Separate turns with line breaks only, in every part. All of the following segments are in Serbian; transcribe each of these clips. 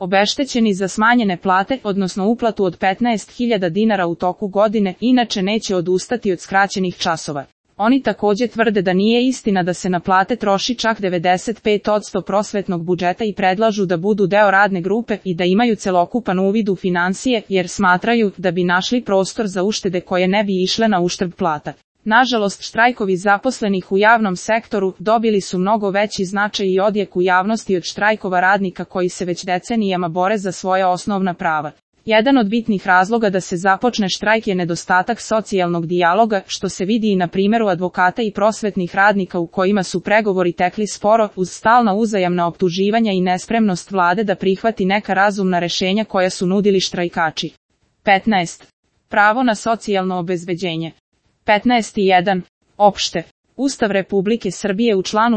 obeštećeni za smanjene plate, odnosno uplatu od 15.000 dinara u toku godine, inače neće odustati od skraćenih časova. Oni također tvrde da nije istina da se na plate troši čak 95% prosvetnog budžeta i predlažu da budu deo radne grupe i da imaju celokupan uvid u finansije, jer smatraju da bi našli prostor za uštede koje ne bi išle na uštrb plata. Nažalost, štrajkovi zaposlenih u javnom sektoru dobili su mnogo veći značaj i odjek u javnosti od štrajkova radnika koji se već decenijama bore za svoja osnovna prava. Jedan od bitnih razloga da se započne štrajk je nedostatak socijalnog dijaloga, što se vidi i na primjeru advokata i prosvetnih radnika u kojima su pregovori tekli sporo, uz stalna uzajamna optuživanja i nespremnost vlade da prihvati neka razumna rješenja koja su nudili štrajkači. 15. Pravo na socijalno obezbeđenje. 15.1. Opšte. Ustav Republike Srbije u članu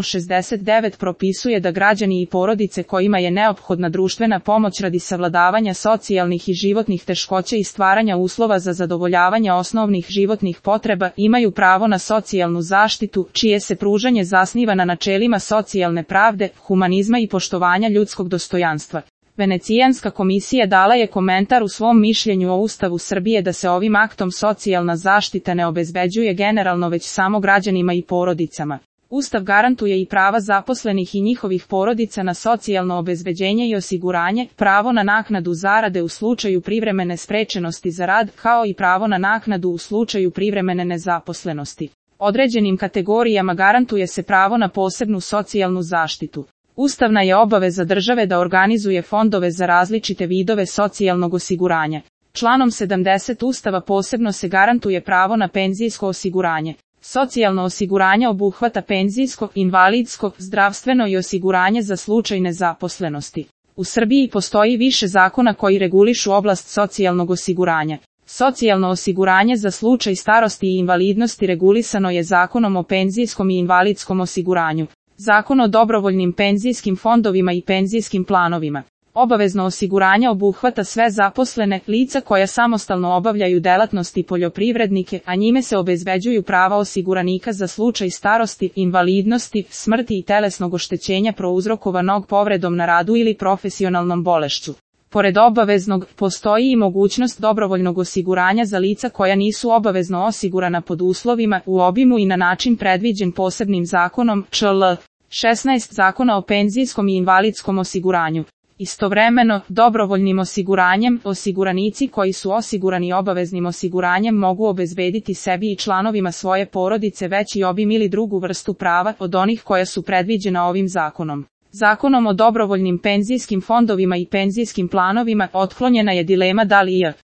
69 propisuje da građani i porodice kojima je neophodna društvena pomoć radi savladavanja socijalnih i životnih teškoća i stvaranja uslova za zadovoljavanje osnovnih životnih potreba imaju pravo na socijalnu zaštitu, čije se pružanje zasniva na načelima socijalne pravde, humanizma i poštovanja ljudskog dostojanstva. Venecijanska komisija dala je komentar u svom mišljenju o Ustavu Srbije da se ovim aktom socijalna zaštita ne obezbeđuje generalno već samo građanima i porodicama. Ustav garantuje i prava zaposlenih i njihovih porodica na socijalno obezbeđenje i osiguranje, pravo na naknadu zarade u slučaju privremene sprečenosti za rad, kao i pravo na naknadu u slučaju privremene nezaposlenosti. Određenim kategorijama garantuje se pravo na posebnu socijalnu zaštitu. Ustavna je obaveza države da organizuje fondove za različite vidove socijalnog osiguranja. Članom 70 Ustava posebno se garantuje pravo na penzijsko osiguranje. Socijalno osiguranje obuhvata penzijsko, invalidsko, zdravstveno i osiguranje za slučaj nezaposlenosti. U Srbiji postoji više zakona koji regulišu oblast socijalnog osiguranja. Socijalno osiguranje za slučaj starosti i invalidnosti regulisano je Zakonom o penzijskom i invalidskom osiguranju. Zakon o dobrovoljnim penzijskim fondovima i penzijskim planovima. Obavezno osiguranje obuhvata sve zaposlene, lica koja samostalno obavljaju delatnosti poljoprivrednike, a njime se obezbeđuju prava osiguranika za slučaj starosti, invalidnosti, smrti i telesnog oštećenja prouzrokovanog povredom na radu ili profesionalnom bolešću. Pored obaveznog, postoji i mogućnost dobrovoljnog osiguranja za lica koja nisu obavezno osigurana pod uslovima, u obimu i na način predviđen posebnim zakonom, čl. 16 Zakona o penzijskom i invalidskom osiguranju. Istovremeno, dobrovoljnim osiguranjem, osiguranici koji su osigurani obaveznim osiguranjem mogu obezbediti sebi i članovima svoje porodice veći obim ili drugu vrstu prava od onih koja su predviđena ovim zakonom. Zakonom o dobrovoljnim penzijskim fondovima i penzijskim planovima otklonjena je dilema da li je